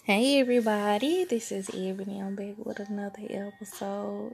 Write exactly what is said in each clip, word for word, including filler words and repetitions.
Hey everybody, this is Ebony. I'm back with another episode.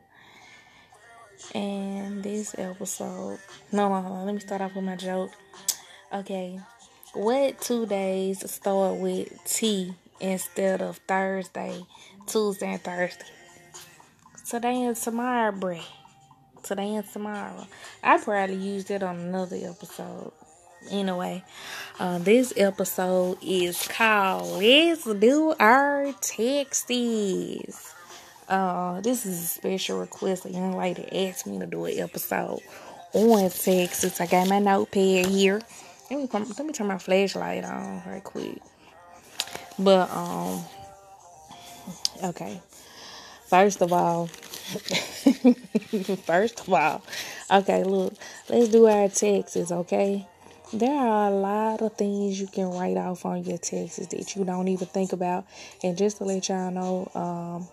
And this episode, no, no, no, let me start off with my joke. Okay, what two days start with T instead of Thursday, Tuesday, and Thursday? Today and tomorrow, bruh. Today and tomorrow. I probably used it on another episode. Anyway, uh, this episode is called Let's Do Our Texts. Uh, this is a special request. A young lady asked me to do an episode on Texas. I got my notepad here. Let me, let me turn my flashlight on right quick. But, um, okay. First of all, first of all, okay, look, let's do our taxes, okay? There are a lot of things you can write off on your taxes that you don't even think about. And just to let y'all know, um,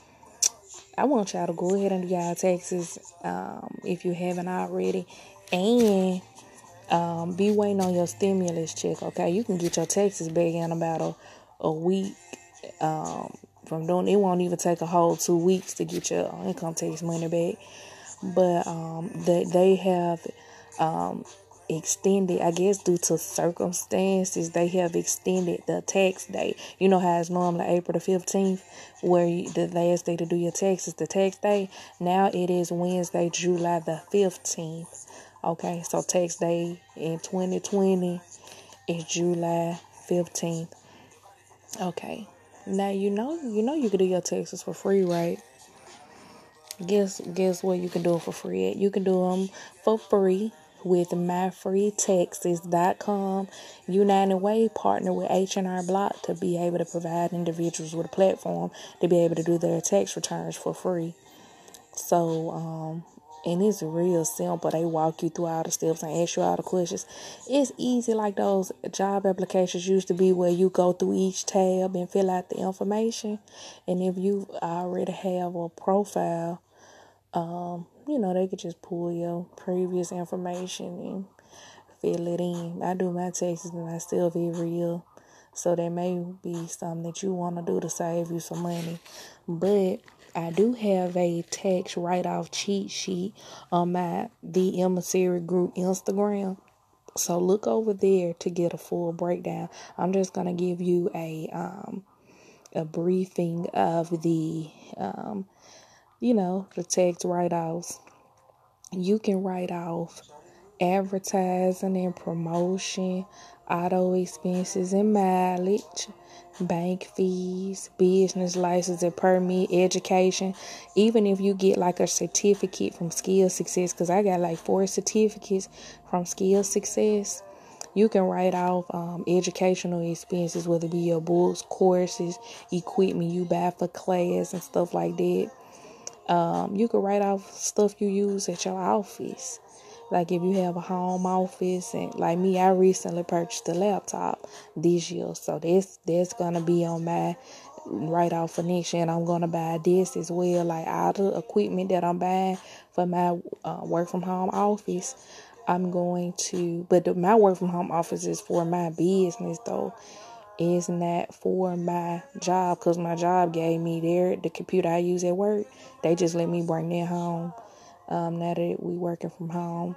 I want y'all to go ahead and do y'all taxes um, if you haven't already. And um, be waiting on your stimulus check, okay? You can get your taxes back in about a, a week. Um, from doing it won't even take a whole two weeks to get your income tax money back. But um, they, they have um, extended, I guess due to circumstances, they have extended the tax day. You know how it's normally April the fifteenth, where you, the last day to do your taxes, the tax day. Now it is Wednesday, July the fifteenth. Okay, so tax day in twenty twenty is July fifteenth. Okay, now you know you know you can do your taxes for free, right? Guess guess what you can do it for free at? You can do them for free with my free taxes dot com. United Way partner with H and R Block to be able to provide individuals with a platform to be able to do their tax returns for free. So, um, and it's real simple. They walk you through all the steps and ask you all the questions. It's easy like those job applications used to be, where you go through each tab and fill out the information. And if you already have a profile, um, you know, they could just pull your previous information and fill it in. I do my taxes and I still be real. So there may be something that you want to do to save you some money. But I do have a tax write-off cheat sheet on my The Emissary Group Instagram. So look over there to get a full breakdown. I'm just going to give you a um a briefing of the um you know, the tax write-offs. You can write off advertising and promotion, auto expenses and mileage, bank fees, business license and permit, education. Even if you get like a certificate from Skill Success, because I got like four certificates from Skill Success. You can write off um, educational expenses, whether it be your books, courses, equipment you buy for class and stuff like that. Um, you can write off stuff you use at your office. Like if you have a home office, and like me, I recently purchased a laptop this year. So that's, that's going to be on my write off for next year. And I'm going to buy this as well. Like all the equipment that I'm buying for my uh, work from home office, I'm going to, but the, my work from home office is for my business though. Is not for my job, because my job gave me their the computer I use at work. They just let me bring that home. Um, now that we working from home,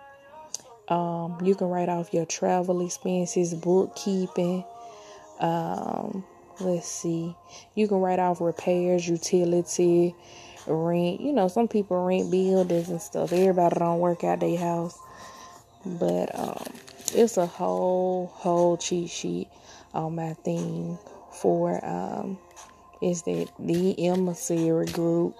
um, you can write off your travel expenses, bookkeeping. Um, let's see, you can write off repairs, utility, rent. You know, some people rent buildings and stuff. Everybody don't work out their house, but um, it's a whole whole cheat sheet on my thing for um is that The Emissary Group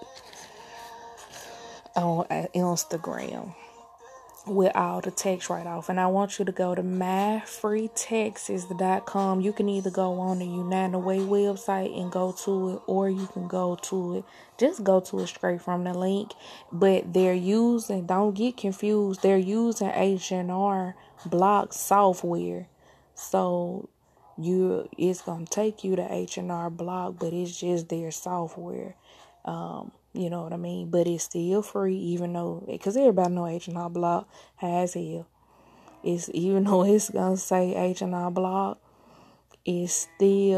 on Instagram with all the tax write-off. And I want you to go to my free taxes dot com. You can either go on the United Way website and go to it, or you can go to it, just go to it straight from the link. But they're using, don't get confused, they're using H and R Block software. So you it's gonna take you to H and R Block, but it's just their software. Um, you know what I mean? But it's still free, even though, because everybody know H and R Block has hell. It's, even though it's gonna say H and R Block, it's still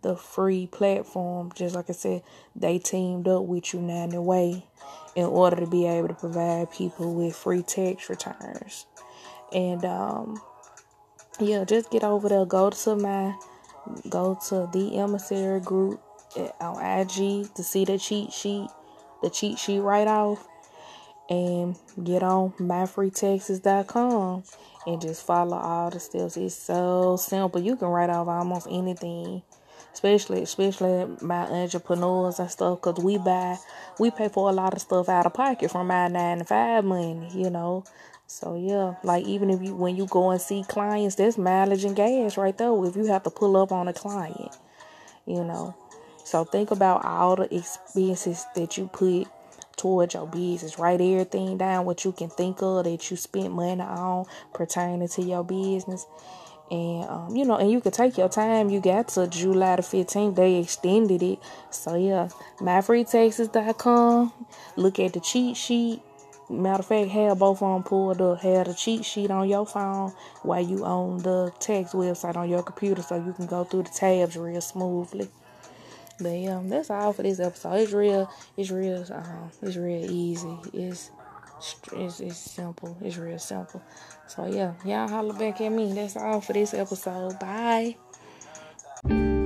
the free platform. Just like I said, they teamed up with United Way in order to be able to provide people with free tax returns. And um, yeah, just get over there. Go to my, go to the emissary group on I G to see the cheat sheet, the cheat sheet right off, and get on my free taxes dot com and just follow all the steps. It's so simple. You can write off almost anything, especially especially my entrepreneurs and stuff, because we buy, we pay for a lot of stuff out of pocket from our nine to five money, you know. So yeah, like even if you, when you go and see clients, there's mileage and gas right there if you have to pull up on a client, you know. So think about all the expenses that you put towards your business. Write everything down what you can think of that you spent money on pertaining to your business. And um, you know, and you can take your time. You got to July the fifteenth. They extended it. So yeah, my free taxes dot com. Look at the cheat sheet. Matter of fact, have both of them pulled up. Have the cheat sheet on your phone while you on the tax website on your computer, so you can go through the tabs real smoothly. But yeah, that's all for this episode. It's real. It's real. Um, it's real easy. It's it's it's simple. It's real simple. So yeah, y'all holler back at me. That's all for this episode. Bye.